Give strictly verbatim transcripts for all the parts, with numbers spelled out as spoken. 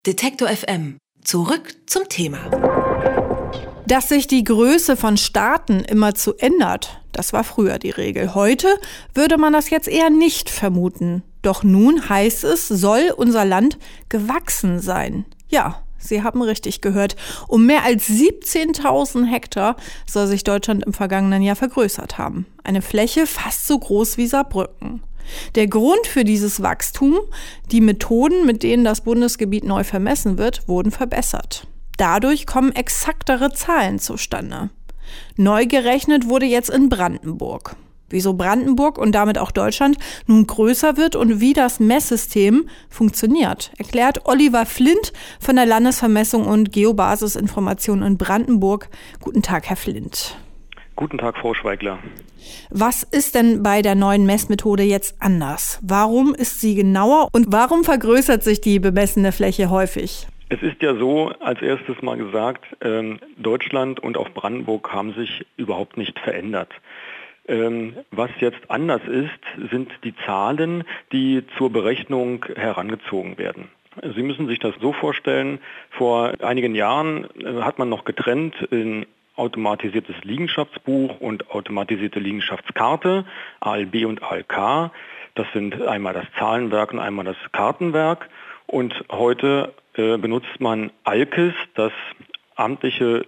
Detektor F M. Zurück zum Thema. Dass sich die Größe von Staaten immerzu ändert, das war früher die Regel. Heute würde man das jetzt eher nicht vermuten. Doch nun heißt es, soll unser Land gewachsen sein. Ja, Sie haben richtig gehört. Um mehr als siebzehntausend Hektar soll sich Deutschland im vergangenen Jahr vergrößert haben. Eine Fläche fast so groß wie Saarbrücken. Der Grund für dieses Wachstum: die Methoden, mit denen das Bundesgebiet neu vermessen wird, wurden verbessert. Dadurch kommen exaktere Zahlen zustande. Neu gerechnet wurde jetzt in Brandenburg. Wieso Brandenburg und damit auch Deutschland nun größer wird und wie das Messsystem funktioniert, erklärt Oliver Flindt von der Landesvermessung und Geobasisinformation in Brandenburg. Guten Tag, Herr Flindt. Guten Tag, Frau Schweigler. Was ist denn bei der neuen Messmethode jetzt anders? Warum ist sie genauer und warum vergrößert sich die bemessene Fläche häufig? Es ist ja so, als erstes mal gesagt, ähm, Deutschland und auch Brandenburg haben sich überhaupt nicht verändert. Ähm, was jetzt anders ist, sind die Zahlen, die zur Berechnung herangezogen werden. Sie müssen sich das so vorstellen, vor einigen Jahren äh, hat man noch getrennt in automatisiertes Liegenschaftsbuch und automatisierte Liegenschaftskarte, A L B und A L K. Das sind einmal das Zahlenwerk und einmal das Kartenwerk. Und heute äh, benutzt man A L K I S, das amtliche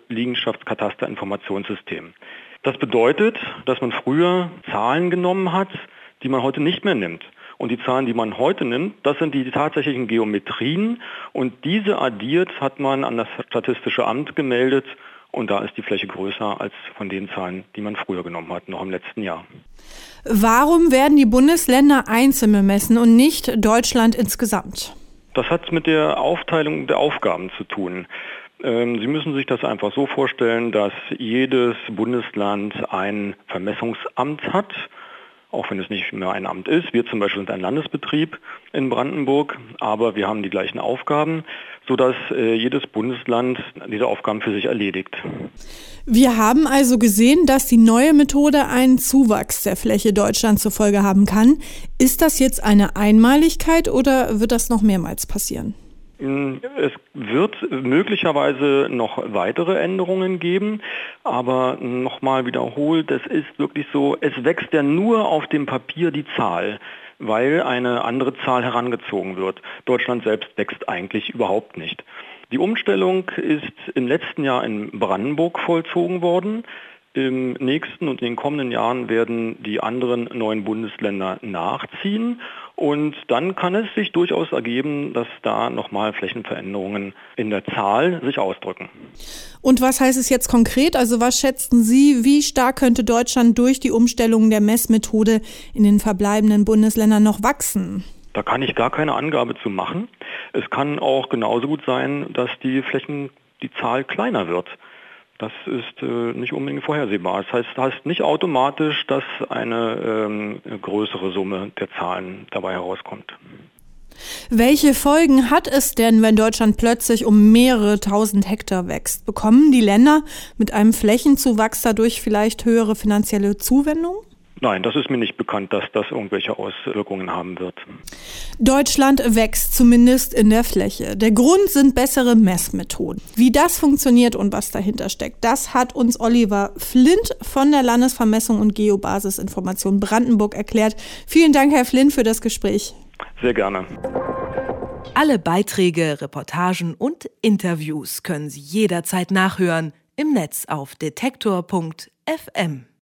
Liegenschaftskatasterinformationssystem. Das bedeutet, dass man früher Zahlen genommen hat, die man heute nicht mehr nimmt. Und die Zahlen, die man heute nimmt, das sind die tatsächlichen Geometrien. Und diese addiert hat man an das Statistische Amt gemeldet. Und da ist die Fläche größer als von den Zahlen, die man früher genommen hat, noch im letzten Jahr. Warum werden die Bundesländer einzeln bemessen und nicht Deutschland insgesamt? Das hat mit der Aufteilung der Aufgaben zu tun. Sie müssen sich das einfach so vorstellen, dass jedes Bundesland ein Vermessungsamt hat, auch wenn es nicht mehr ein Amt ist. Wir zum Beispiel sind ein Landesbetrieb in Brandenburg, aber wir haben die gleichen Aufgaben, sodass jedes Bundesland diese Aufgaben für sich erledigt. Wir haben also gesehen, dass die neue Methode einen Zuwachs der Fläche Deutschlands zur Folge haben kann. Ist das jetzt eine Einmaligkeit oder wird das noch mehrmals passieren? Es wird möglicherweise noch weitere Änderungen geben, aber nochmal wiederholt, es ist wirklich so, es wächst ja nur auf dem Papier die Zahl, weil eine andere Zahl herangezogen wird. Deutschland selbst wächst eigentlich überhaupt nicht. Die Umstellung ist im letzten Jahr in Brandenburg vollzogen worden. Im nächsten und in den kommenden Jahren werden die anderen neuen Bundesländer nachziehen. Und dann kann es sich durchaus ergeben, dass da nochmal Flächenveränderungen in der Zahl sich ausdrücken. Und was heißt es jetzt konkret? Also was schätzen Sie, wie stark könnte Deutschland durch die Umstellung der Messmethode in den verbleibenden Bundesländern noch wachsen? Da kann ich gar keine Angabe zu machen. Es kann auch genauso gut sein, dass die Flächen, die Zahl kleiner wird. Das ist äh, nicht unbedingt vorhersehbar. Das heißt, das heißt nicht automatisch, dass eine ähm, größere Summe der Zahlen dabei herauskommt. Welche Folgen hat es denn, wenn Deutschland plötzlich um mehrere tausend Hektar wächst? Bekommen die Länder mit einem Flächenzuwachs dadurch vielleicht höhere finanzielle Zuwendung? Nein, das ist mir nicht bekannt, dass das irgendwelche Auswirkungen haben wird. Deutschland wächst zumindest in der Fläche. Der Grund sind bessere Messmethoden. Wie das funktioniert und was dahinter steckt, das hat uns Oliver Flindt von der Landesvermessung und Geobasisinformation Brandenburg erklärt. Vielen Dank, Herr Flindt, für das Gespräch. Sehr gerne. Alle Beiträge, Reportagen und Interviews können Sie jederzeit nachhören im Netz auf detektor punkt f m.